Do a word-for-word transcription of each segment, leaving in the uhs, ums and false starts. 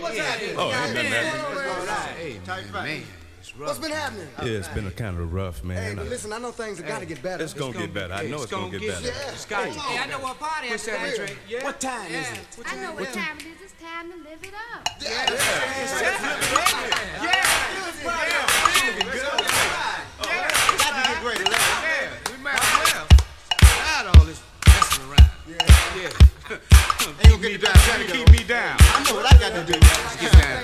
what's happening? Oh, ain't nothing happening. Hey, man. What's been happening? Yeah, it's been a kind of rough, man. Hey, but listen, I know things have got to get better. It's gonna get better. I know it's gonna get better. Yeah. Scott, Hey, I know what party it's Andre. Yeah. What time is Yeah. it? I know what time it is. It's time to live it up. Yeah. Got to get great. Yeah. We might as well. Tired of all this messing around. Yeah. Yeah. Ain't gonna get the down. Trying to keep me down. I know what I got to do. Get down.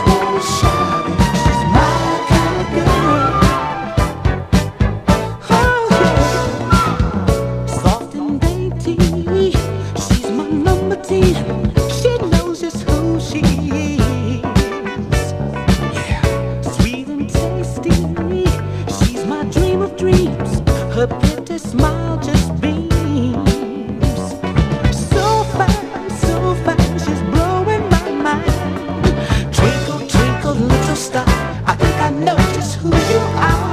Oh I know just who you are.